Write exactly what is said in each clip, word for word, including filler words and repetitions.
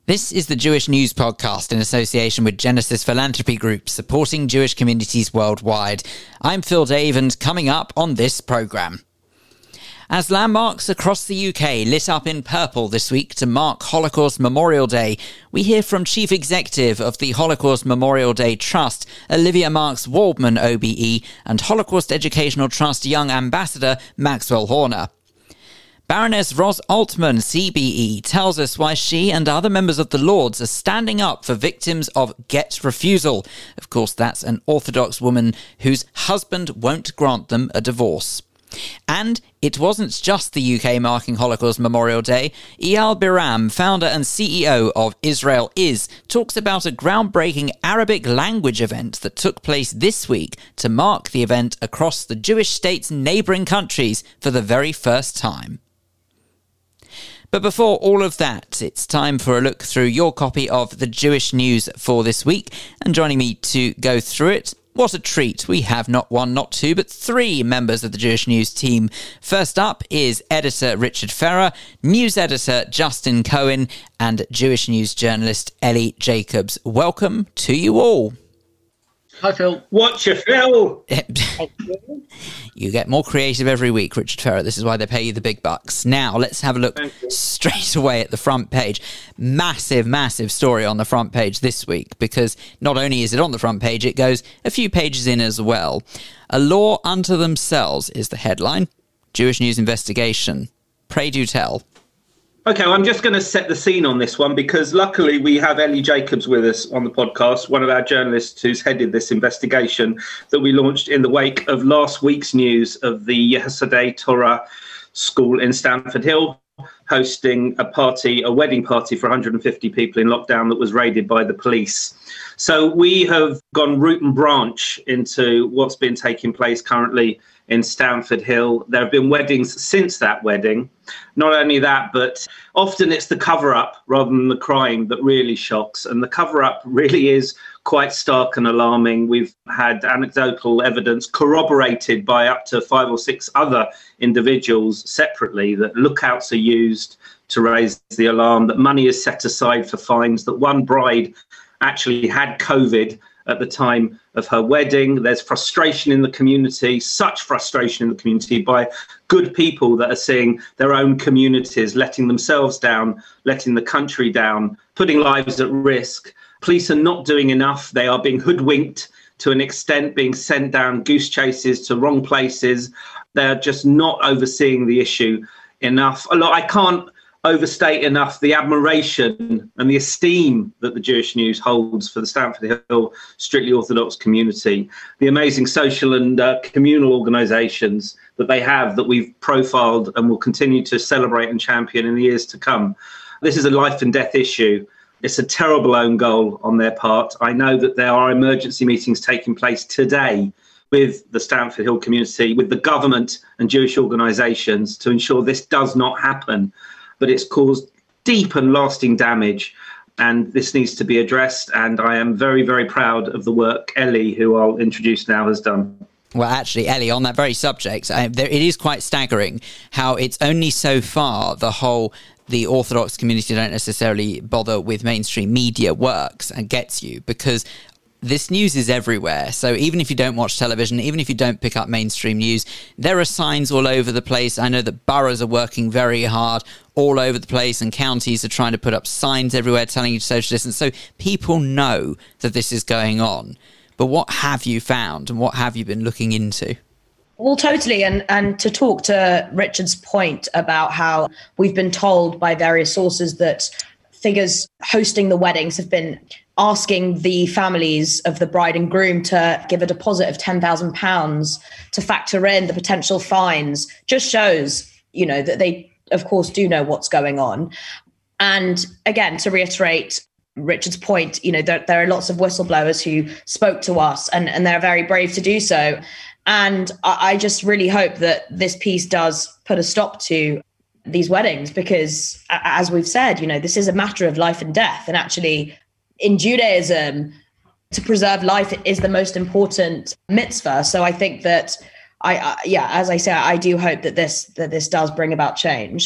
This is the Jewish News Podcast in association with Genesis Philanthropy Group, supporting Jewish communities worldwide. I'm Phil Dave, and coming up on this programme. As landmarks across the U K lit up in purple this week to mark Holocaust Memorial Day, we hear from Chief Executive of the Holocaust Memorial Day Trust, Olivia Marks Waldman O B E, and Holocaust Educational Trust Young Ambassador Maxwell Horner. Baroness Ros Altman, C B E, tells us why she and other members of the Lords are standing up for victims of Get Refusal. Of course, that's an Orthodox woman whose husband won't grant them a divorce. And it wasn't just the U K marking Holocaust Memorial Day. Eyal Biram, founder and C E O of Israel Is, talks about a groundbreaking Arabic language event that took place this week to mark the event across the Jewish state's neighbouring countries for the very first time. But before all of that, it's time for a look through your copy of the Jewish News for this week. And joining me to go through it, what a treat. We have not one, not two, but three members of the Jewish News team. First up is editor Richard Ferrer, news editor Justin Cohen, and Jewish News journalist Ellie Jacobs. Welcome to you all. Hi, Phil. Watch your Phil. You get more creative every week, Richard Ferrer. This is why they pay you the big bucks. Now, let's have a look straight away at the front page. Massive, massive story on the front page this week, because not only is it on the front page, it goes a few pages in as well. A law unto themselves is the headline. Jewish News investigation. Pray do tell. Okay, well, I'm just going to set the scene on this one because luckily we have Ellie Jacobs with us on the podcast, one of our journalists who's headed this investigation that we launched in the wake of last week's news of the Yehuda Torah school in Stamford Hill hosting a party, a wedding party for one hundred fifty people in lockdown that was raided by the police. So we have gone root and branch into what's been taking place currently in Stamford Hill. There have been weddings since that wedding. Not only that, but often it's the cover-up rather than the crime that really shocks. And the cover-up really is quite stark and alarming. We've had anecdotal evidence corroborated by up to five or six other individuals separately that lookouts are used to raise the alarm, that money is set aside for fines, that one bride actually had COVID at the time of her wedding. There's frustration in the community, such frustration in the community by good people that are seeing their own communities letting themselves down, letting the country down, putting lives at risk. Police are not doing enough. They are being hoodwinked to an extent, being sent down goose chases to wrong places. They're just not overseeing the issue enough. Look, I can't overstate enough the admiration and the esteem that the Jewish News holds for the Stamford Hill strictly Orthodox community, the amazing social and uh, communal organisations that they have that we've profiled and will continue to celebrate and champion in the years to come. This is a life and death issue. It's a terrible own goal on their part. I know that there are emergency meetings taking place today with the Stamford Hill community, with the government and Jewish organisations to ensure this does not happen. But it's caused deep and lasting damage, and this needs to be addressed. And I am very, very proud of the work Ellie, who I'll introduce now, has done. Well, actually, Ellie, on that very subject, uh, there, it is quite staggering how it's only so far the whole the Orthodox community don't necessarily bother with mainstream media works and gets you, because this news is everywhere. So even if you don't watch television, even if you don't pick up mainstream news, there are signs all over the place. I know that boroughs are working very hard all over the place, and counties are trying to put up signs everywhere telling you to social distance. So people know that this is going on. But what have you found, and what have you been looking into? Well, totally. And and to talk to Richard's point about how we've been told by various sources that figures hosting the weddings have been asking the families of the bride and groom to give a deposit of ten thousand pounds to factor in the potential fines, just shows, you know, that they, of course, do know what's going on. And again, to reiterate Richard's point, you know, there, there are lots of whistleblowers who spoke to us, and, and they're very brave to do so. And I, I just really hope that this piece does put a stop to these weddings, because as we've said, you know, this is a matter of life and death. And actually, in Judaism, to preserve life is the most important mitzvah. So I think that, I, I yeah, as I say, I do hope that this that this does bring about change.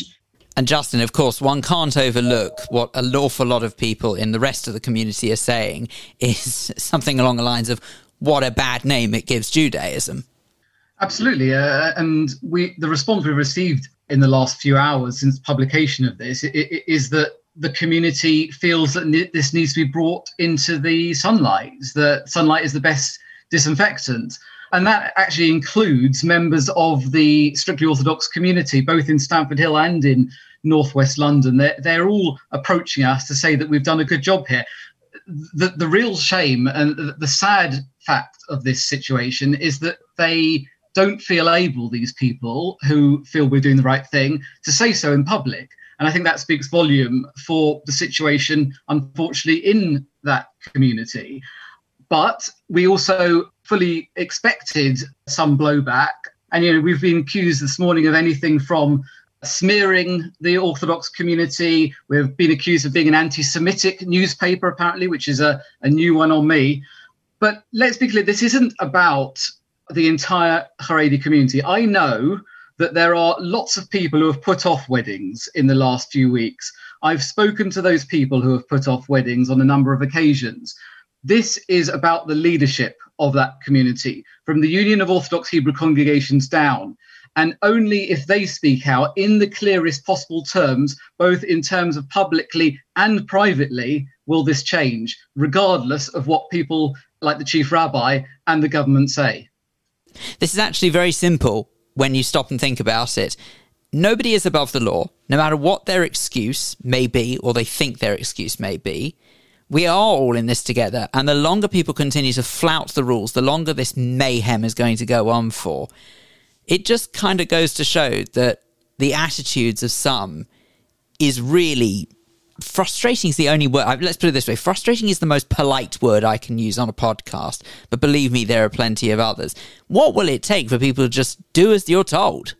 And Justin, of course, one can't overlook what an awful lot of people in the rest of the community are saying is something along the lines of what a bad name it gives Judaism. Absolutely. Uh, and we the response we received in the last few hours since publication of this it, it, is that the community feels that ne- this needs to be brought into the sunlight, that sunlight is the best disinfectant. And that actually includes members of the strictly Orthodox community, both in Stamford Hill and in northwest London. They're, they're all approaching us to say that we've done a good job here. The, the real shame and the, the sad fact of this situation is that they don't feel able, these people who feel we're doing the right thing, to say so in public. And I think that speaks volume for the situation, unfortunately, in that community. But we also fully expected some blowback. And, you know, we've been accused this morning of anything from smearing the Orthodox community. We've been accused of being an anti-Semitic newspaper, apparently, which is a, a new one on me. But let's be clear, this isn't about the entire Haredi community. I know that there are lots of people who have put off weddings in the last few weeks. I've spoken to those people who have put off weddings on a number of occasions. This is about the leadership of that community, from the Union of Orthodox Hebrew Congregations down. And only if they speak out in the clearest possible terms, both in terms of publicly and privately, will this change, regardless of what people like the chief rabbi and the government say. This is actually very simple when you stop and think about it. Nobody is above the law, no matter what their excuse may be, or they think their excuse may be. We are all in this together, and the longer people continue to flout the rules, the longer this mayhem is going to go on for. It just kind of goes to show that the attitudes of some is really... Frustrating is the only word. Let's put it this way. Frustrating is the most polite word I can use on a podcast. But believe me, there are plenty of others. What will it take for people to just do as you're told?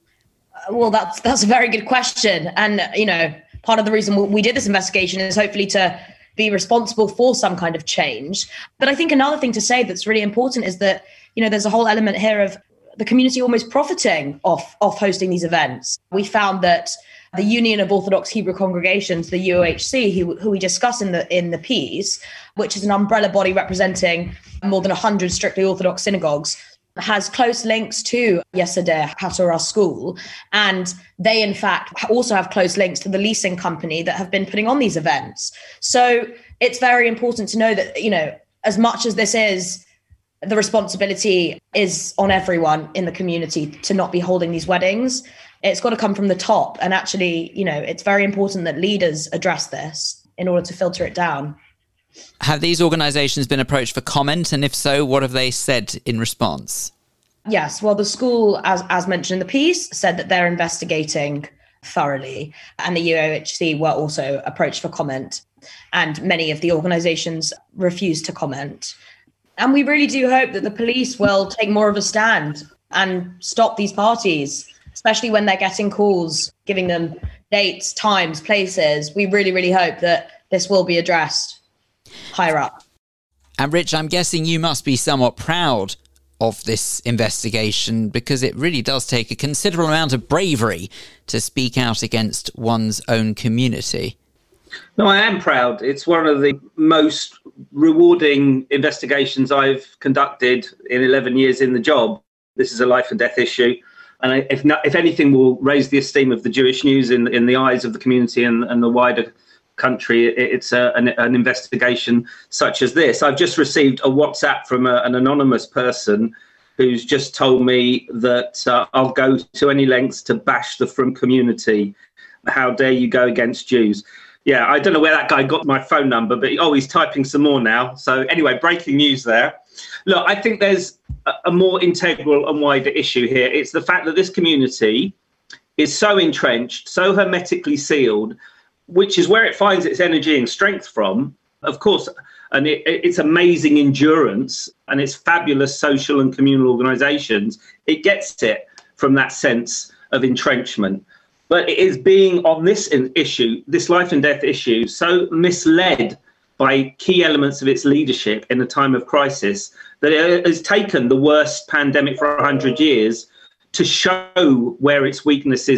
Uh, well, that's that's a very good question. And, you know, part of the reason we did this investigation is hopefully to be responsible for some kind of change. But I think another thing to say that's really important is that, you know, there's a whole element here of the community almost profiting off, off hosting these events. We found that the Union of Orthodox Hebrew Congregations, the U O H C, who, who we discuss in the in the piece, which is an umbrella body representing more than one hundred strictly Orthodox synagogues, has close links to Yesodeh HaTorah School. And they, in fact, also have close links to the leasing company that have been putting on these events. So it's very important to know that, you know, as much as this is, the responsibility is on everyone in the community to not be holding these weddings. It's got to come from the top. And actually, you know, it's very important that leaders address this in order to filter it down. Have these organisations been approached for comment? And if so, what have they said in response? Yes. Well, the school, as, as mentioned in the piece, said that they're investigating thoroughly. And the U O H C were also approached for comment. And many of the organisations refused to comment. And we really do hope that the police will take more of a stand and stop these parties, especially when they're getting calls, giving them dates, times, places. We really, really hope that this will be addressed higher up. And Rich, I'm guessing you must be somewhat proud of this investigation, because it really does take a considerable amount of bravery to speak out against one's own community. No, I am proud. It's one of the most rewarding investigations I've conducted in eleven years in the job. This is a life and death issue. And if not, if anything, will raise the esteem of the Jewish news in, in the eyes of the community and, and the wider country. It's a, an, an investigation such as this. I've just received a WhatsApp from a, an anonymous person who's just told me that uh, I'll go to any lengths to bash the Frum community. How dare you go against Jews? Yeah, I don't know where that guy got my phone number, but oh, he's typing some more now. So anyway, breaking news there. Look, I think there's a, a more integral and wider issue here. It's the fact that this community is so entrenched, so hermetically sealed, which is where it finds its energy and strength from, of course, and it, it's amazing endurance and its fabulous social and communal organisations. It gets it from that sense of entrenchment. But it is being on this issue, this life and death issue, so misled by key elements of its leadership in a time of crisis that it has taken the worst pandemic for one hundred years to show where its weaknesses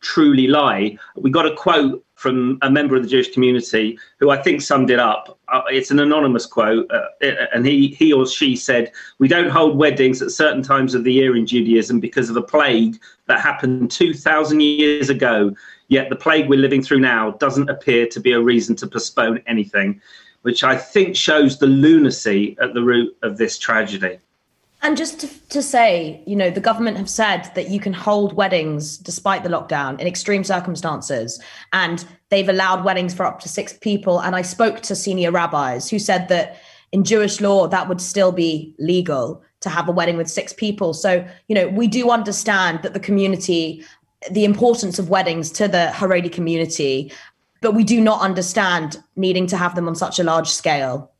truly lie. We got a quote from a member of the Jewish community who I think summed it up. Uh, it's an anonymous quote, uh, and he, he or she said, "We don't hold weddings at certain times of the year in Judaism because of a plague that happened two thousand years ago. Yet the plague we're living through now doesn't appear to be a reason to postpone anything," which I think shows the lunacy at the root of this tragedy. And just to, to say, you know, the government have said that you can hold weddings despite the lockdown in extreme circumstances. And they've allowed weddings for up to six people. And I spoke to senior rabbis who said that in Jewish law, that would still be legal to have a wedding with six people. So, you know, we do understand that the community, the importance of weddings to the Haredi community, but we do not understand needing to have them on such a large scale.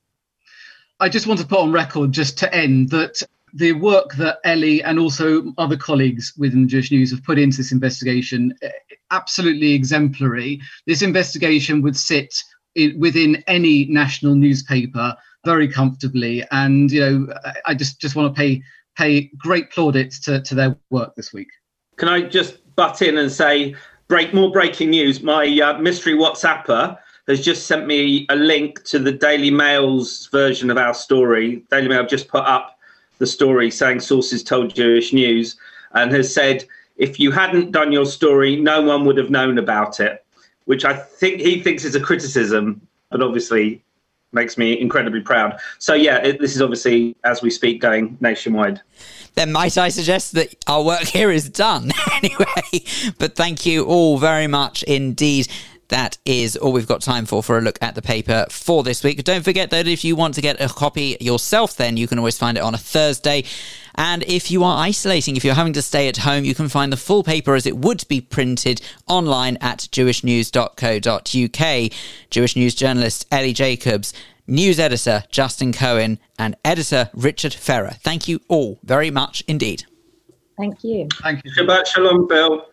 I just want to put on record, just to end, that the work that Ellie and also other colleagues within Jewish News have put into this investigation, absolutely exemplary. This investigation would sit in, within any national newspaper very comfortably. And, you know, I just, just want to pay pay great plaudits to, to their work this week. Can I just butt in and say, break more breaking news? My uh, mystery WhatsApper has just sent me a link to the Daily Mail's version of our story. Daily Mail just put up the story saying sources told Jewish News, and has said, if you hadn't done your story, no one would have known about it, which I think he thinks is a criticism, but obviously makes me incredibly proud. So, yeah, it, this is obviously, as we speak, going nationwide. Then might I suggest that our work here is done anyway. But thank you all very much indeed. That is all we've got time for for a look at the paper for this week. Don't forget that if you want to get a copy yourself, then you can always find it on a Thursday. And if you are isolating, if you're having to stay at home, you can find the full paper as it would be printed online at jewish news dot co dot uk. Jewish News journalist Ellie Jacobs, news editor Justin Cohen, and editor Richard Ferrer. Thank you all very much indeed. Thank you. Thank you. Shabbat shalom, Bill.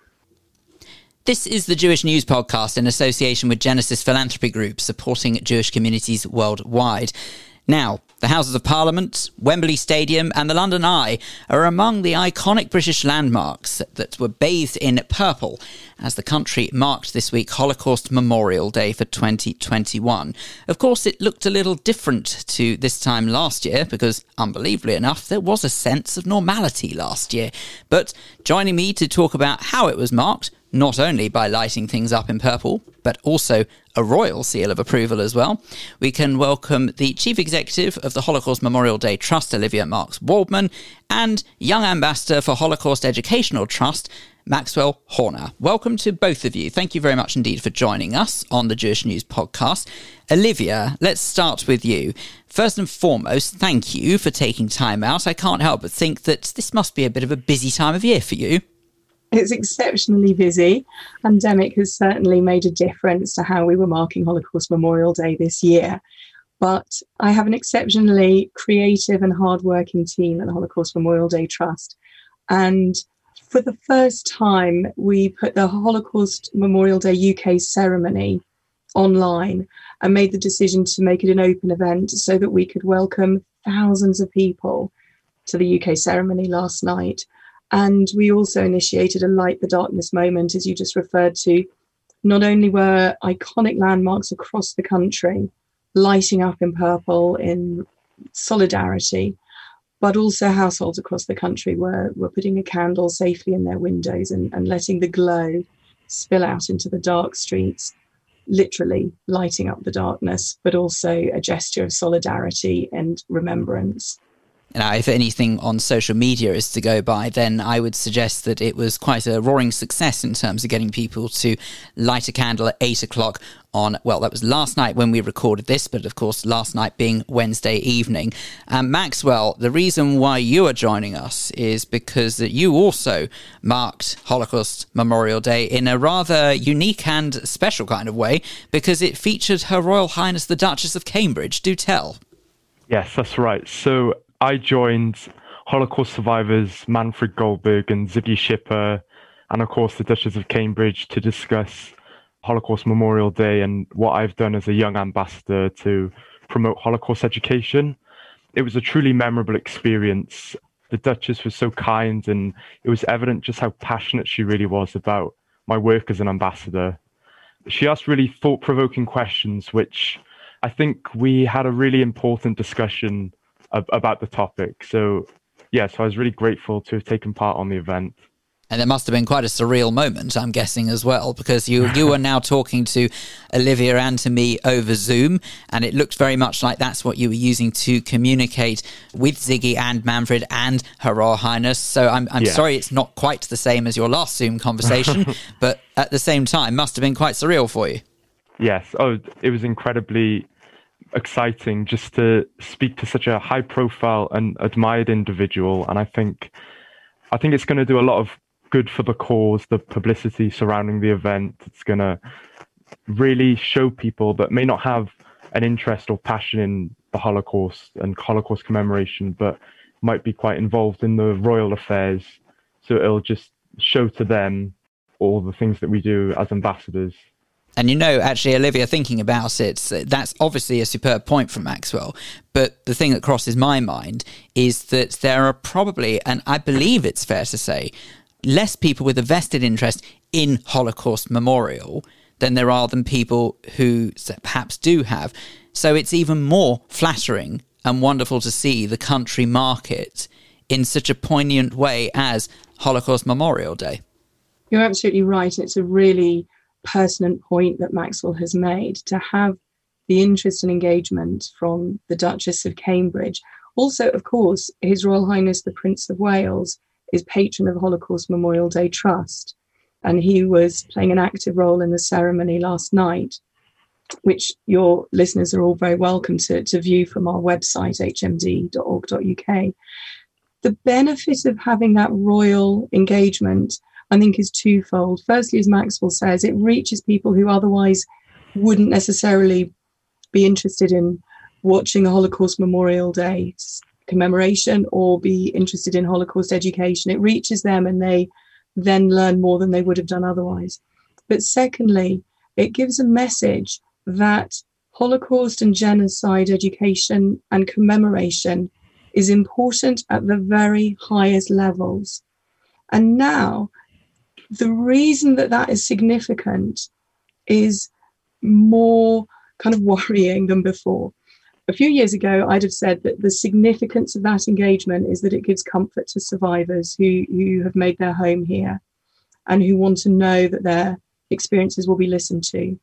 This is the Jewish News Podcast in association with Genesis Philanthropy Group, supporting Jewish communities worldwide. Now, the Houses of Parliament, Wembley Stadium and the London Eye are among the iconic British landmarks that were bathed in purple as the country marked this week Holocaust Memorial Day for twenty twenty-one. Of course, it looked a little different to this time last year because, unbelievably enough, there was a sense of normality last year. But joining me to talk about how it was marked, not only by lighting things up in purple, but also a royal seal of approval as well, we can welcome the Chief Executive of the Holocaust Memorial Day Trust, Olivia Marks-Waldman, and Young Ambassador for Holocaust Educational Trust, Maxwell Horner. Welcome to both of you. Thank you very much indeed for joining us on the Jewish News Podcast. Olivia, let's start with you. First and foremost, thank you for taking time out. I can't help but think that this must be a bit of a busy time of year for you. It's exceptionally busy. Pandemic has certainly made a difference to how we were marking Holocaust Memorial Day this year. But I have an exceptionally creative and hardworking team at the Holocaust Memorial Day Trust. And for the first time, we put the Holocaust Memorial Day U K ceremony online and made the decision to make it an open event so that we could welcome thousands of people to the U K ceremony last night. And we also initiated a Light the Darkness moment, as you just referred to. Not only were iconic landmarks across the country lighting up in purple in solidarity, but also households across the country were, were putting a candle safely in their windows and, and letting the glow spill out into the dark streets, literally lighting up the darkness, but also a gesture of solidarity and remembrance. Now, if anything on social media is to go by, then I would suggest that it was quite a roaring success in terms of getting people to light a candle at eight o'clock on, well, that was last night when we recorded this, but of course last night being Wednesday evening. Um, Maxwell, the reason why you are joining us is because that you also marked Holocaust Memorial Day in a rather unique and special kind of way, because it featured Her Royal Highness the Duchess of Cambridge. Do tell. Yes, that's right. So I joined Holocaust survivors Manfred Goldberg and Ziggy Schipper, and of course the Duchess of Cambridge, to discuss Holocaust Memorial Day and what I've done as a young ambassador to promote Holocaust education. It was a truly memorable experience. The Duchess was so kind, and it was evident just how passionate she really was about my work as an ambassador. She asked really thought-provoking questions, which I think we had a really important discussion ab- about the topic. So, yeah, so I was really grateful to have taken part on the event. And there must have been quite a surreal moment, I'm guessing, as well, because you you were now talking to Olivia and to me over Zoom, and it looked very much like that's what you were using to communicate with Ziggy and Manfred and Her Royal Highness. So I'm I'm yeah. sorry it's not quite the same as your last Zoom conversation, but at the same time, must have been quite surreal for you. Yes. Oh, it was incredibly exciting just to speak to such a high-profile and admired individual, and I think I think it's going to do a lot of good for the cause, the publicity surrounding the event. It's going to really show people that may not have an interest or passion in the Holocaust and Holocaust commemoration, but might be quite involved in the royal affairs. So it'll just show to them all the things that we do as ambassadors. And you know, actually, Olivia, thinking about it, that's obviously a superb point from Maxwell. But the thing that crosses my mind is that there are probably, and I believe it's fair to say, less people with a vested interest in Holocaust Memorial than there are than people who perhaps do have. So it's even more flattering and wonderful to see the country market in such a poignant way as Holocaust Memorial Day. You're absolutely right. It's a really pertinent point that Maxwell has made, to have the interest and engagement from the Duchess of Cambridge. Also, of course, His Royal Highness the Prince of Wales is patron of Holocaust Memorial Day Trust, and he was playing an active role in the ceremony last night, which your listeners are all very welcome to, to view from our website, h m d dot org dot u k. The benefit of having that royal engagement, I think, is twofold. Firstly, as Maxwell says, it reaches people who otherwise wouldn't necessarily be interested in watching a Holocaust Memorial Day commemoration or be interested in Holocaust education. It reaches them and they then learn more than they would have done otherwise. But secondly, it gives a message that Holocaust and genocide education and commemoration is important at the very highest levels. And now, the reason that that is significant is more kind of worrying than before. A few years ago, I'd have said that the significance of that engagement is that it gives comfort to survivors who, who have made their home here and who want to know that their experiences will be listened to.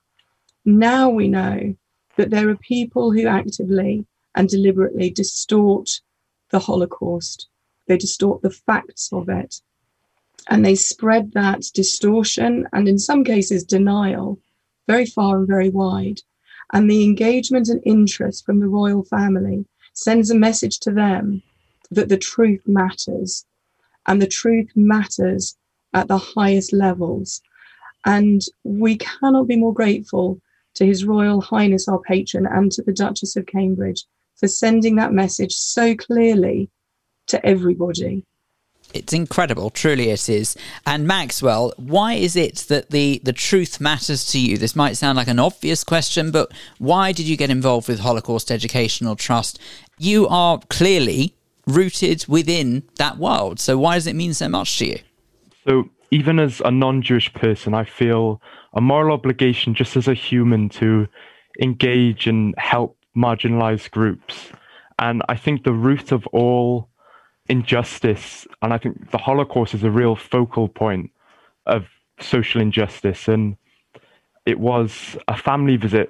Now we know that there are people who actively and deliberately distort the Holocaust. They distort the facts of it. And they spread that distortion and, in some cases, denial very far and very wide. And the engagement and interest from the royal family sends a message to them that the truth matters, and the truth matters at the highest levels. And we cannot be more grateful to His Royal Highness, our patron, and to the Duchess of Cambridge for sending that message so clearly to everybody. It's incredible, truly it is. And Maxwell, why is it that the, the truth matters to you? This might sound like an obvious question, but why did you get involved with Holocaust Educational Trust? You are clearly rooted within that world, so why does it mean so much to you? So even as a non-Jewish person, I feel a moral obligation just as a human to engage and help marginalized groups. And I think the root of all injustice, and I think the Holocaust is a real focal point of social injustice, and it was a family visit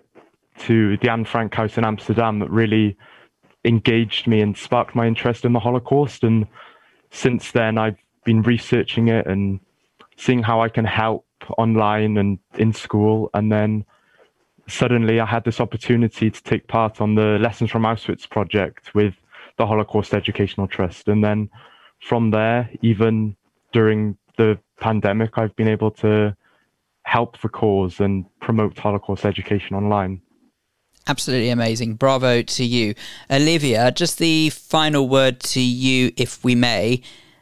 to the Anne Frank House in Amsterdam that really engaged me and sparked my interest in the Holocaust. And since then I've been researching it and seeing how I can help online and in school, and then suddenly I had this opportunity to take part on the Lessons from Auschwitz project with the Holocaust Educational Trust. And then from there, even during the pandemic, I've been able to help the cause and promote Holocaust education online. Absolutely amazing. Bravo to you. Olivia, just the final word to you, if we may.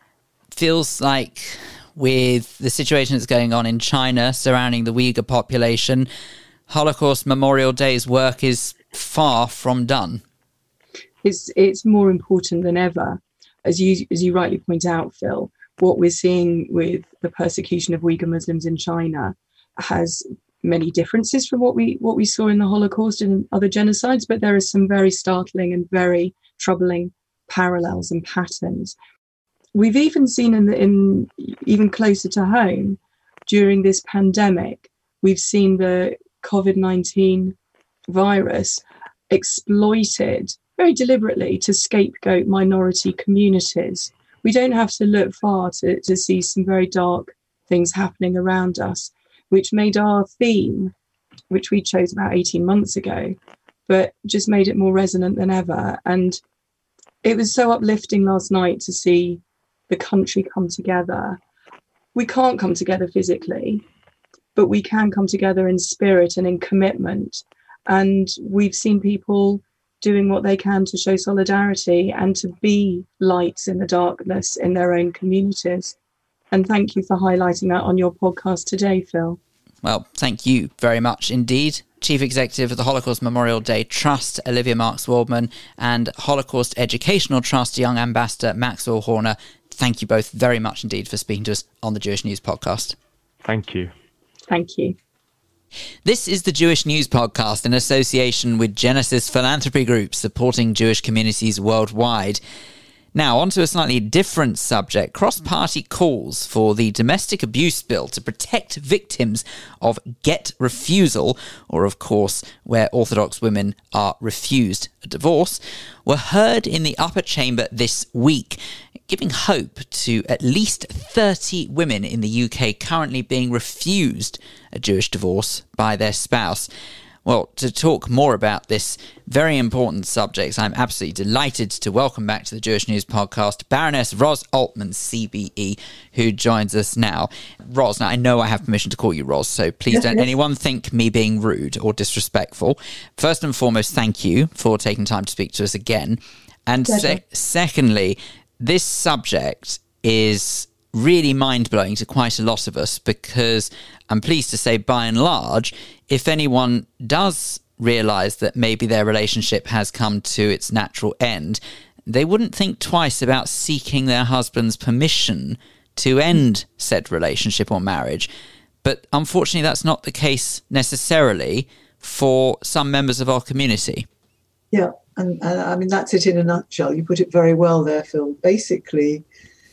Feels like with the situation that's going on in China surrounding the Uyghur population, Holocaust Memorial Day's work is far from done. It's, it's more important than ever. As you, as you rightly point out, Phil, what we're seeing with the persecution of Uyghur Muslims in China has many differences from what we what we saw in the Holocaust and other genocides, but there are some very startling and very troubling parallels and patterns. We've even seen in, the, in even closer to home, during this pandemic, we've seen the COVID nineteen virus exploited very deliberately to scapegoat minority communities. We don't have to look far to, to see some very dark things happening around us, which made our theme, which we chose about eighteen months ago, but just made it more resonant than ever. And it was so uplifting last night to see the country come together. We can't come together physically, but we can come together in spirit and in commitment. And we've seen people doing what they can to show solidarity and to be lights in the darkness in their own communities. And thank you for highlighting that on your podcast today, Phil. Well, thank you very much indeed. Chief Executive of the Holocaust Memorial Day Trust, Olivia Marks-Waldman, and Holocaust Educational Trust Young Ambassador Maxwell Horner. Thank you both very much indeed for speaking to us on the Jewish News Podcast. Thank you. Thank you. This is the Jewish News Podcast in association with Genesis Philanthropy Group, supporting Jewish communities worldwide. Now, on to a slightly different subject. Cross-party calls for the domestic abuse bill to protect victims of get refusal, or of course, where Orthodox women are refused a divorce, were heard in the upper chamber this week, giving hope to at least thirty women in the U K currently being refused a Jewish divorce by their spouse. Well, to talk more about this very important subject, I'm absolutely delighted to welcome back to the Jewish News Podcast Baroness Ros Altman, C B E, who joins us now. Ros, now I know I have permission to call you Ros, so please don't anyone think me being rude or disrespectful. First and foremost, thank you for taking time to speak to us again. And se- secondly, this subject is really mind-blowing to quite a lot of us, because I'm pleased to say, by and large, if anyone does realise that maybe their relationship has come to its natural end, they wouldn't think twice about seeking their husband's permission to end said relationship or marriage. But unfortunately, that's not the case necessarily for some members of our community. Yeah, and, and I mean, that's it in a nutshell. You put it very well there, Phil. Basically,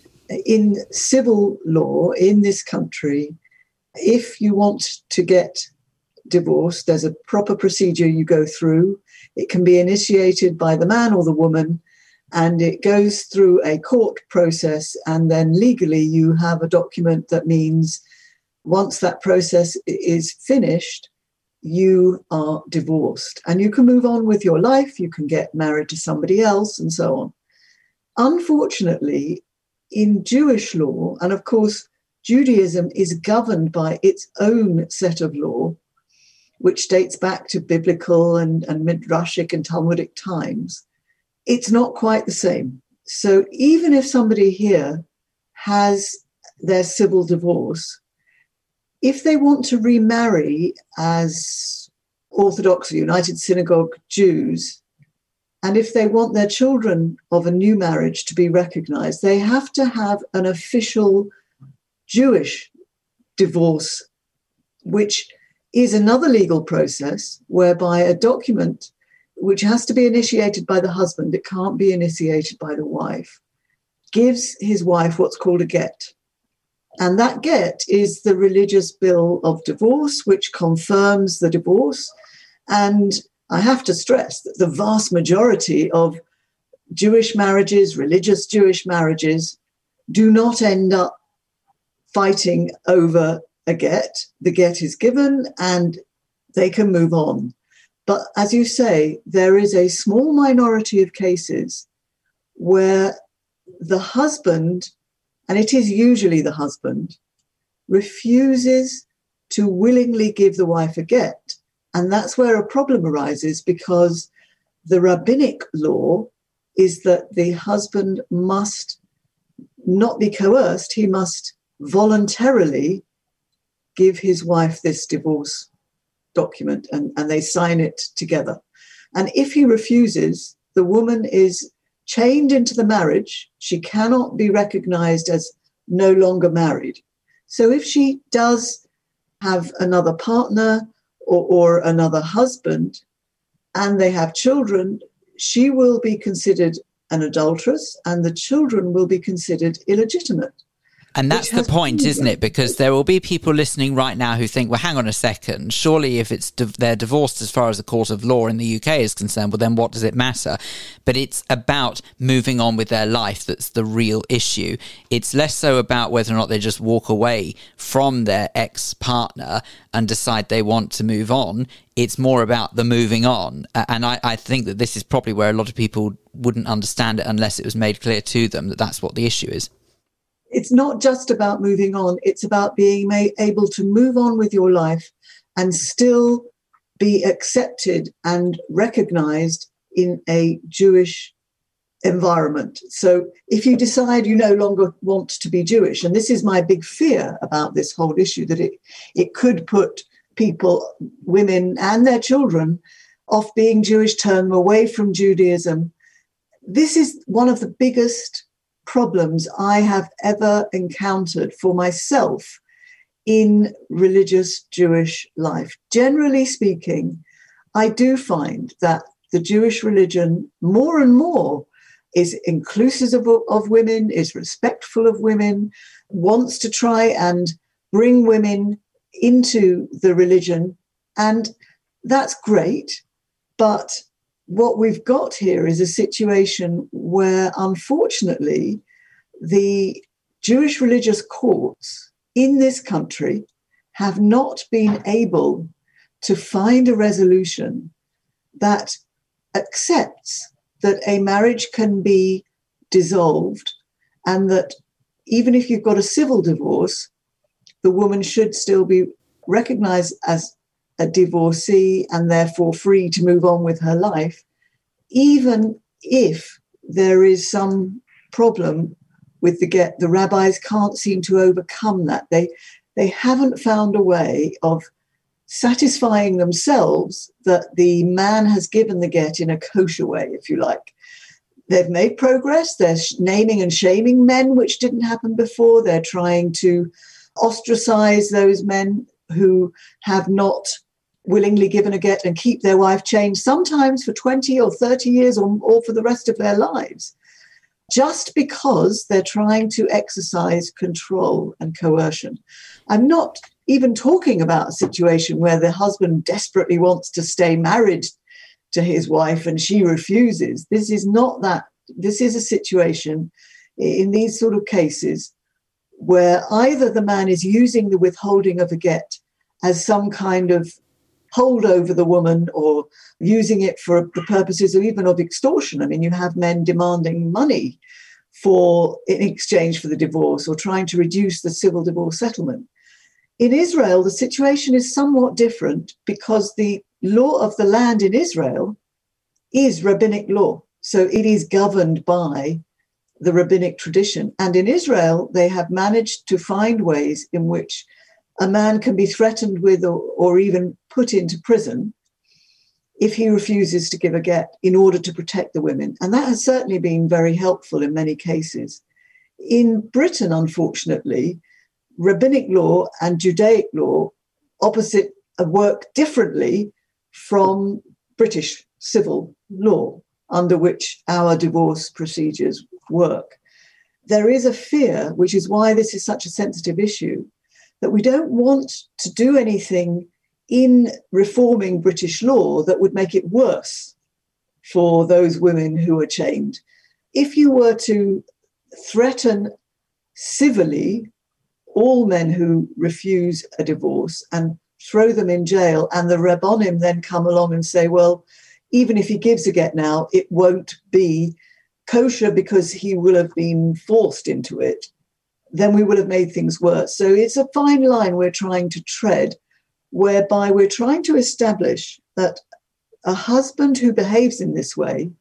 in civil law in this country, if you want to get divorced, there's a proper procedure you go through. It can be initiated by the man or the woman, and it goes through a court process, and then legally you have a document that means once that process is finished, you are divorced and you can move on with your life, you can get married to somebody else and so on. Unfortunately, in Jewish law, and of course, Judaism is governed by its own set of law, which dates back to biblical and, and midrashic and Talmudic times, it's not quite the same. So even if somebody here has their civil divorce, if they want to remarry as Orthodox or United Synagogue Jews, and if they want their children of a new marriage to be recognized, they have to have an official Jewish divorce, which is another legal process whereby a document which has to be initiated by the husband, it can't be initiated by the wife, gives his wife what's called a get. And that get is the religious bill of divorce, which confirms the divorce. And I have to stress that the vast majority of Jewish marriages, religious Jewish marriages, do not end up fighting over a get. The get is given and they can move on. But as you say, there is a small minority of cases where the husband, and it is usually the husband, refuses to willingly give the wife a get. And that's where a problem arises, because the rabbinic law is that the husband must not be coerced. He must voluntarily give his wife this divorce document, and, and they sign it together. And if he refuses, the woman is chained into the marriage. She cannot be recognized as no longer married. So if she does have another partner or, or another husband and they have children, she will be considered an adulteress and the children will be considered illegitimate. And that's the point, isn't it? Because there will be people listening right now who think, well, hang on a second, surely if it's di- they're divorced as far as the court of law in the U K is concerned, well, then what does it matter? But it's about moving on with their life that's the real issue. It's less so about whether or not they just walk away from their ex-partner and decide they want to move on. It's more about the moving on. And I, I think that this is probably where a lot of people wouldn't understand it unless it was made clear to them that that's what the issue is. It's not just about moving on. It's about being ma- able to move on with your life and still be accepted and recognized in a Jewish environment. So if you decide you no longer want to be Jewish, and this is my big fear about this whole issue, that it, it could put people, women and their children, off being Jewish, turn them away from Judaism. This is one of the biggest problems I have ever encountered for myself in religious Jewish life. Generally speaking, I do find that the Jewish religion more and more is inclusive of, of women, is respectful of women, wants to try and bring women into the religion. And that's great. But what we've got here is a situation where, unfortunately, the Jewish religious courts in this country have not been able to find a resolution that accepts that a marriage can be dissolved and that even if you've got a civil divorce, the woman should still be recognized as a divorcee and therefore free to move on with her life, even if there is some problem with the get. The rabbis can't seem to overcome that. They, they haven't found a way of satisfying themselves that the man has given the get in a kosher way, if you like. They've made progress. They're naming and shaming men, which didn't happen before. They're trying to ostracize those men who have not willingly given a get and keep their wife chained, sometimes for twenty or thirty years or, or for the rest of their lives, just because they're trying to exercise control and coercion. I'm not even talking about a situation where the husband desperately wants to stay married to his wife and she refuses. This is not that. This is a situation in these sort of cases where either the man is using the withholding of a get as some kind of hold over the woman or using it for the purposes of even of extortion. I mean, you have men demanding money for in exchange for the divorce or trying to reduce the civil divorce settlement. In Israel, the situation is somewhat different because the law of the land in Israel is rabbinic law. So it is governed by the rabbinic tradition. And in Israel, they have managed to find ways in which a man can be threatened with or, or even put into prison if he refuses to give a get in order to protect the women. And that has certainly been very helpful in many cases. In Britain, unfortunately, rabbinic law and Judaic law opposite work differently from British civil law, under which our divorce procedures work. There is a fear, which is why this is such a sensitive issue, that we don't want to do anything in reforming British law that would make it worse for those women who are chained. If you were to threaten civilly all men who refuse a divorce and throw them in jail, and the Rabbonim then come along and say, well, even if he gives a get now, it won't be kosher because he will have been forced into it, then we will have made things worse. So it's a fine line we're trying to tread, whereby we're trying to establish that a husband who behaves in this way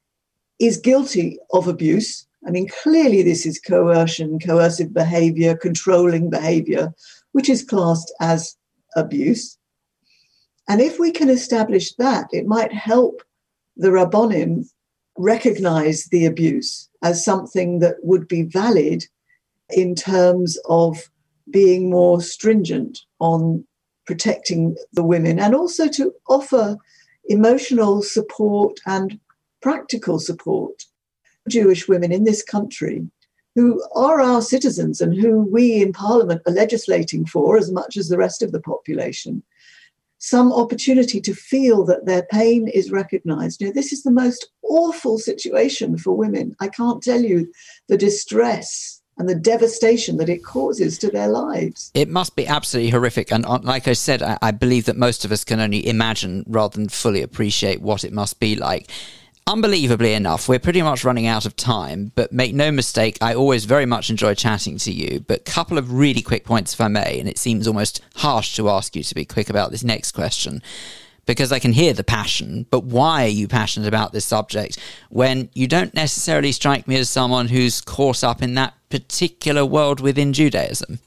is guilty of abuse. I mean, clearly this is coercion, coercive behavior, controlling behavior, which is classed as abuse. And if we can establish that, it might help the Rabbonim recognize the abuse as something that would be valid in terms of being more stringent on protecting the women, and also to offer emotional support and practical support to Jewish women in this country who are our citizens and who we in Parliament are legislating for as much as the rest of the population. Some opportunity to feel that their pain is recognised. You know, this is the most awful situation for women. I can't tell you the distress and the devastation that it causes to their lives. It must be absolutely horrific. And like I said, I, I believe that most of us can only imagine rather than fully appreciate what it must be like. Unbelievably enough, we're pretty much running out of time, but make no mistake, I always very much enjoy chatting to you. But a couple of really quick points, if I may, and it seems almost harsh to ask you to be quick about this next question, because I can hear the passion, but why are you passionate about this subject when you don't necessarily strike me as someone who's caught up in that particular world within Judaism?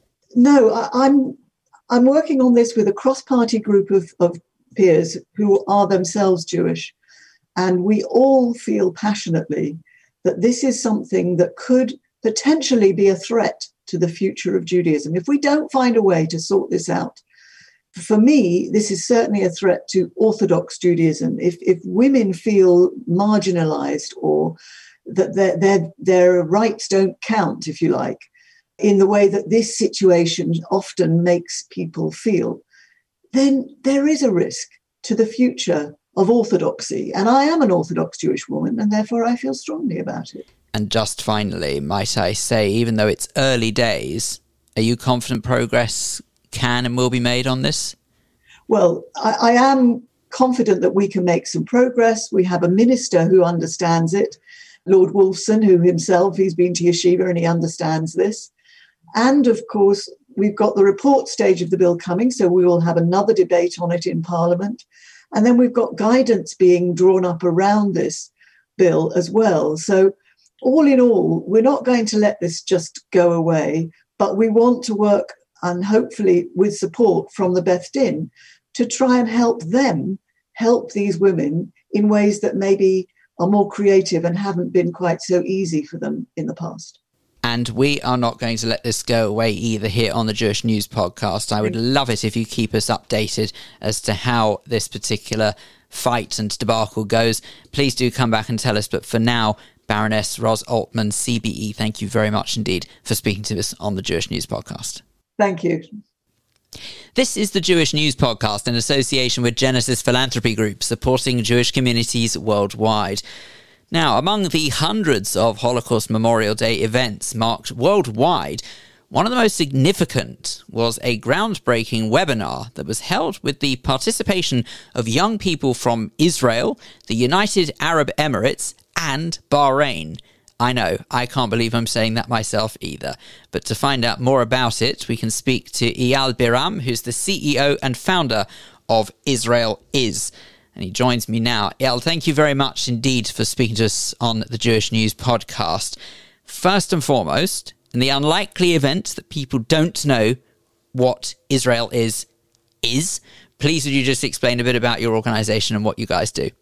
No, I, I'm I'm working on this with a cross-party group of, of peers who are themselves Jewish. And we all feel passionately that this is something that could potentially be a threat to the future of Judaism. If we don't find a way to sort this out, for me, this is certainly a threat to Orthodox Judaism. If, if women feel marginalized or that their, their, their rights don't count, if you like, in the way that this situation often makes people feel, then there is a risk to the future of orthodoxy. And I am an Orthodox Jewish woman, and therefore I feel strongly about it. And just finally, might I say, even though it's early days, are you confident progress can and will be made on this? Well, I, I am confident that we can make some progress. We have a minister who understands it, Lord Wolfson, who himself, he's been to Yeshiva and he understands this. And of course, we've got the report stage of the bill coming, so we will have another debate on it in Parliament. And then we've got guidance being drawn up around this bill as well. So all in all, we're not going to let this just go away, but we want to work, and hopefully with support from the Beth Din, to try and help them help these women in ways that maybe are more creative and haven't been quite so easy for them in the past. And we are not going to let this go away either here on the Jewish News Podcast. I would love it if you keep us updated as to how this particular fight and debacle goes. Please do come back and tell us. But for now, Baroness Ros Altman, C B E, thank you very much indeed for speaking to us on the Jewish News Podcast. Thank you. This is the Jewish News Podcast in association with Genesis Philanthropy Group, supporting Jewish communities worldwide. Now, among the hundreds of Holocaust Memorial Day events marked worldwide, one of the most significant was a groundbreaking webinar that was held with the participation of young people from Israel, the United Arab Emirates, and Bahrain. I know, I can't believe I'm saying that myself either. But to find out more about it, we can speak to Eyal Biram, who's the C E O and founder of Israel Is. And he joins me now. Eyal, thank you very much indeed for speaking to us on the Jewish News Podcast. First and foremost, in the unlikely event that people don't know what Israel Is, is, please would you just explain a bit about your organization and what you guys do?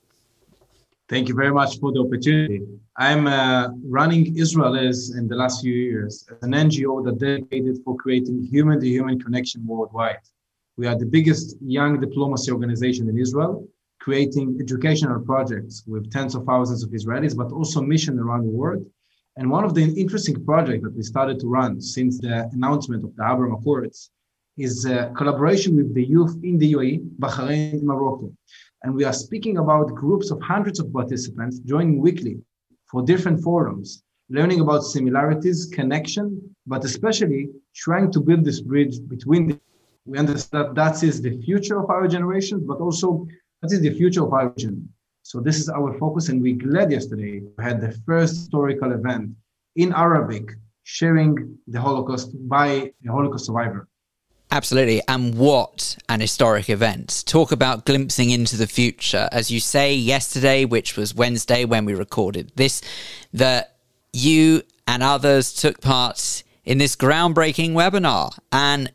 Thank you very much for the opportunity. I'm uh, running Israel Is in the last few years as an N G O that dedicated for creating human-to-human connection worldwide. We are the biggest young diplomacy organization in Israel, creating educational projects with tens of thousands of Israelis, but also mission around the world. And one of the interesting projects that we started to run since the announcement of the Abraham Accords is a collaboration with the youth in the U A E, Bahrain, and Morocco. And we are speaking about groups of hundreds of participants joining weekly for different forums, learning about similarities, connection, but especially trying to build this bridge between them. We understand that is the future of our generation, but also that is the future of our region. So this is our focus, and we're glad yesterday we had the first historical event in Arabic sharing the Holocaust by a Holocaust survivor. Absolutely. And what an historic event. Talk about glimpsing into the future. As you say, yesterday, which was Wednesday when we recorded this, that you and others took part in this groundbreaking webinar. And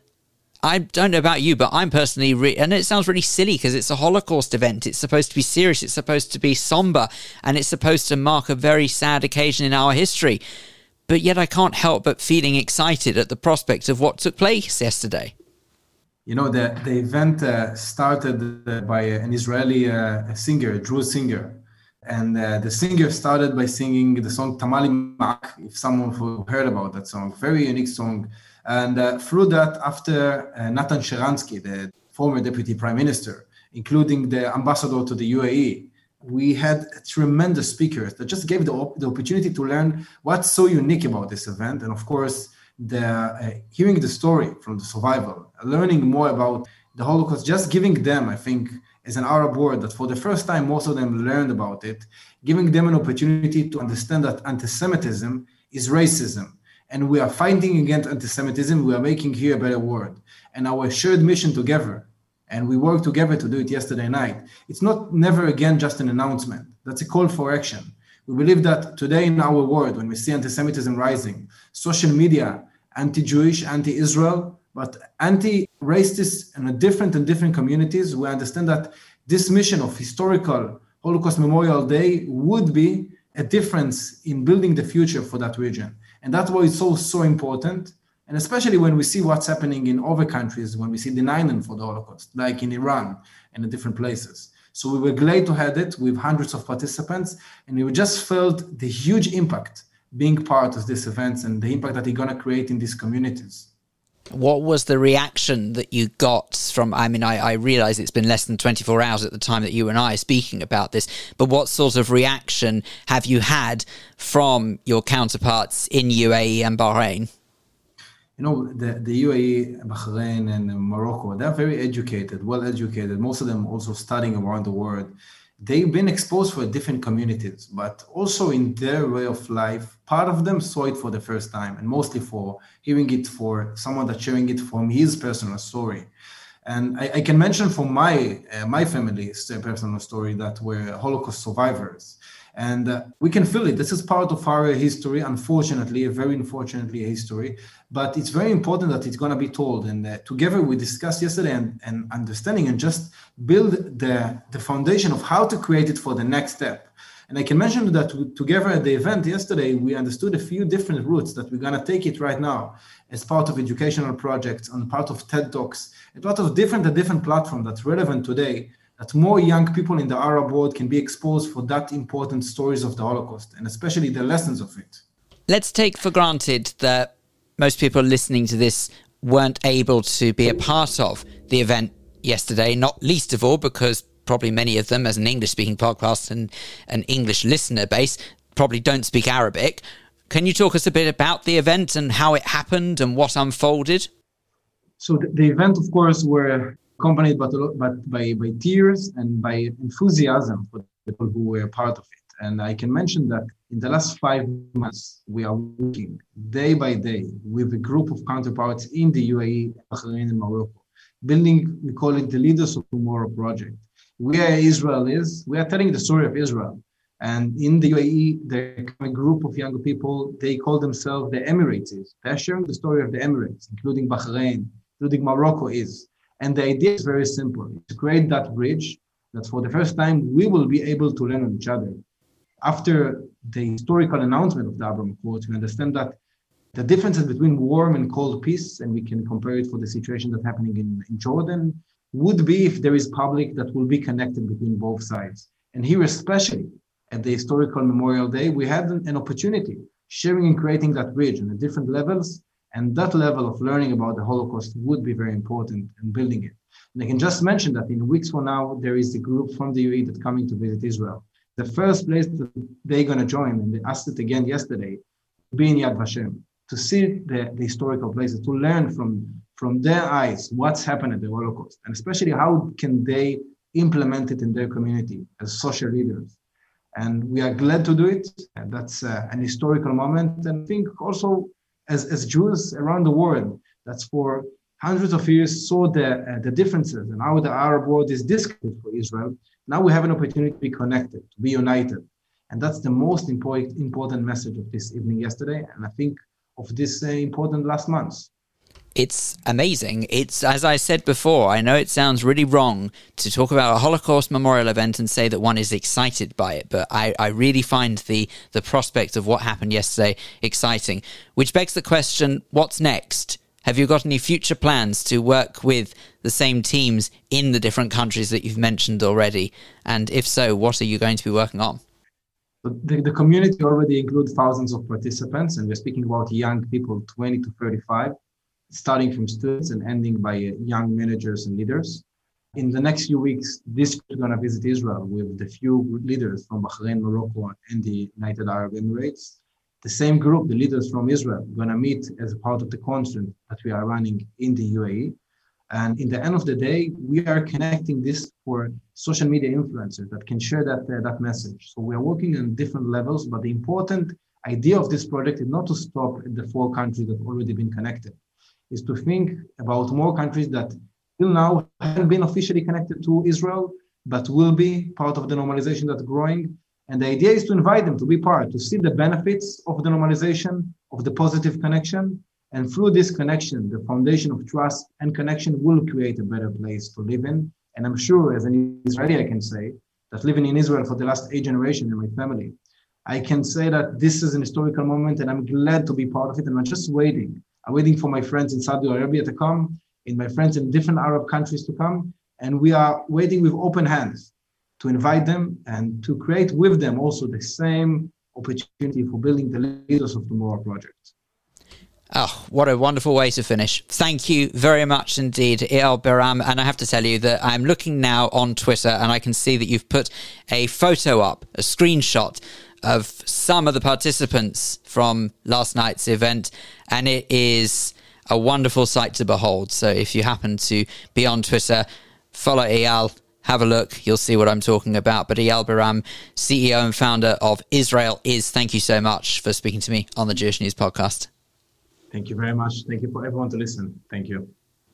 I don't know about you, but I'm personally, re- and it sounds really silly because it's a Holocaust event. It's supposed to be serious. It's supposed to be somber, and it's supposed to mark a very sad occasion in our history. but yet I can't help but feeling excited at the prospect of what took place yesterday. You know, the, the event uh, started uh, by an Israeli uh, singer, a Druze singer. And uh, the singer started by singing the song Tamali Ma'ak, if someone who heard about that song, very unique song. And uh, through that, after uh, Natan Sharansky, the former deputy prime minister, including the ambassador to the U A E, we had tremendous speakers that just gave the, op- the opportunity to learn what's so unique about this event. And of course, the uh, hearing the story from the survival, learning more about the Holocaust, just giving them, I think, as an Arab word that for the first time, most of them learned about it, giving them an opportunity to understand that anti-Semitism is racism. And we are fighting against anti-Semitism. We are making here a better world. And our shared mission together, and we worked together to do it yesterday night, it's not never again just an announcement. That's a call for action. We believe that today in our world, when we see anti-Semitism rising, social media, anti-Jewish, anti-Israel, but anti-racist and different and different communities, we understand that this mission of historical Holocaust Memorial Day would be a difference in building the future for that region. And that's why it's so, so important. And especially when we see what's happening in other countries, when we see denying for the Holocaust, like in Iran and in different places. So we were glad to have it with hundreds of participants, and we just felt the huge impact being part of this event and the impact that it's going to create in these communities. What was the reaction that you got from, I mean, I, I realise it's been less than twenty-four hours at the time that you and I are speaking about this, but what sort of reaction have you had from your counterparts in U A E and Bahrain? You know, the, the U A E, Bahrain and Morocco, they're very educated, well educated, most of them also studying around the world. They've been exposed for different communities, but also in their way of life, part of them saw it for the first time, and mostly for hearing it for someone that's sharing it from his personal story. And I, I can mention from my uh, my family's personal story that we're Holocaust survivors. And uh, we can feel it. This is part of our history, unfortunately, a very unfortunately history. But it's very important that it's going to be told. And uh, together we discussed yesterday and, and understanding and just build the, the foundation of how to create it for the next step. And I can mention that we, together at the event yesterday, we understood a few different routes that we're going to take it right now as part of educational projects, and part of TED Talks, a lot of different and different platforms that's relevant today, that more young people in the Arab world can be exposed for that important stories of the Holocaust, and especially the lessons of it. Let's take for granted that most people listening to this weren't able to be a part of the event yesterday, not least of all because probably many of them, as an English-speaking podcast and an English listener base, probably don't speak Arabic. Can you talk us a bit about the event and how it happened and what unfolded? So the, the event, of course, were accompanied by, by, by tears and by enthusiasm for the people who were part of it. And I can mention that in the last five months, we are working day by day with a group of counterparts in the U A E, Bahrain, and Morocco, building, we call it the Leaders of Tomorrow project. Where Israel is, we are telling the story of Israel. And in the U A E, there's a group of younger people, they call themselves the Emirates. They're sharing the story of the Emirates, including Bahrain, including Morocco is. And the idea is very simple, to create that bridge that for the first time, we will be able to learn on each other. After the historical announcement of the Abraham Accords, we understand that the differences between warm and cold peace, and we can compare it for the situation that's happening in, in Jordan, would be if there is public that will be connected between both sides. And here, especially at the historical Memorial Day, we had an, an opportunity sharing and creating that bridge on the different levels. And that level of learning about the Holocaust would be very important in building it. And I can just mention that in weeks from now, there is a group from the U A E that's coming to visit Israel. The first place that they're going to join, and they asked it again yesterday, be in Yad Vashem, to see the, the historical places, to learn from, from their eyes what's happened at the Holocaust, and especially how can they implement it in their community as social leaders. And we are glad to do it. And that's uh, an historical moment. And I think also as, as Jews around the world, that's for hundreds of years saw the, uh, the differences and how the Arab world is disconnected for Israel. Now we have an opportunity to be connected, to be united. And that's the most important, important message of this evening yesterday. And I think of this uh, important last months. It's amazing. It's, as I said before, I know it sounds really wrong to talk about a Holocaust memorial event and say that one is excited by it, but I, I really find the, the prospect of what happened yesterday exciting, which begs the question, what's next? Have you got any future plans to work with the same teams in the different countries that you've mentioned already? And if so, what are you going to be working on? The, the community already includes thousands of participants, and we're speaking about young people, twenty to thirty-five, starting from students and ending by young managers and leaders. In the next few weeks, this group is going to visit Israel with the few leaders from Bahrain, Morocco, and the United Arab Emirates. The same group, the leaders from Israel, are going to meet as a part of the conference that we are running in the U A E. And in the end of the day, we are connecting this for social media influencers that can share that, uh, that message. So we are working on different levels, but the important idea of this project is not to stop at the four countries that have already been connected, is to think about more countries that till now haven't been officially connected to Israel, but will be part of the normalization that's growing. And the idea is to invite them to be part, to see the benefits of the normalization, of the positive connection. And through this connection, the foundation of trust and connection will create a better place to live in. And I'm sure as an Israeli, I can say that living in Israel for the last eight generations in my family, I can say that this is an historical moment and I'm glad to be part of it. And I'm just waiting. I'm waiting for my friends in Saudi Arabia to come, and my friends in different Arab countries to come. And we are waiting with open hands to invite them and to create with them also the same opportunity for building the Leaders of Tomorrow project. Oh, what a wonderful way to finish. Thank you very much indeed, Eyal Biram. And I have to tell you that I'm looking now on Twitter and I can see that you've put a photo up, a screenshot of some of the participants from last night's event. And it is a wonderful sight to behold. So if you happen to be on Twitter, follow Eyal, have a look. You'll see what I'm talking about. But Eyal Biram, C E O and founder of Israel Is, thank you so much for speaking to me on the Jewish News Podcast. Thank you very much. Thank you for everyone to listen. Thank you.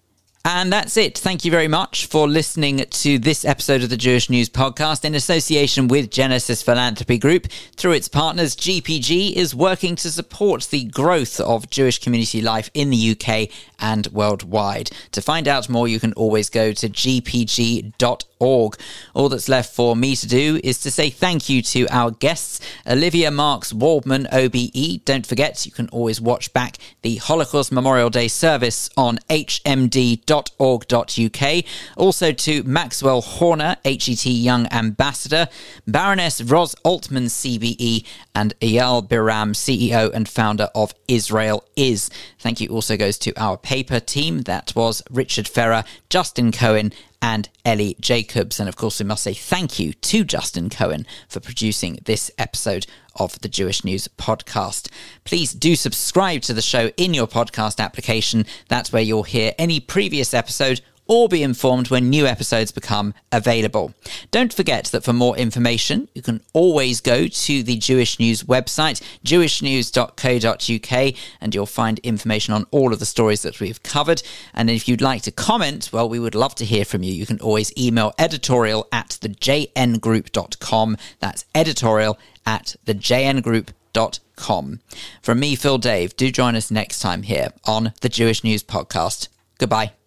And that's it. Thank you very much for listening to this episode of the Jewish News Podcast in association with Genesis Philanthropy Group. Through its partners, G P G is working to support the growth of Jewish community life in the U K and worldwide. To find out more, you can always go to g p g dot org. All that's left for me to do is to say thank you to our guests, Olivia Marks Waldman, O B E. Don't forget, you can always watch back the Holocaust Memorial Day service on h m d dot org dot u k. Also to Maxwell Horner, H E T Young Ambassador, Baroness Ros Altman, C B E, and Eyal Biram, C E O and founder of Israel Is. Thank you also goes to our paper team. That was Richard Ferrer, Justin Cohen, and Ellie Jacobs. And of course, we must say thank you to Justin Cohen for producing this episode of the Jewish News Podcast. Please do subscribe to the show in your podcast application. That's where you'll hear any previous episode or be informed when new episodes become available. Don't forget that for more information, you can always go to the Jewish News website, jewish news dot co dot u k, and you'll find information on all of the stories that we've covered. And if you'd like to comment, well, we would love to hear from you. You can always email editorial at the j n group dot com. That's editorial at the j n group dot com. From me, Phil Dave, do join us next time here on the Jewish News Podcast. Goodbye.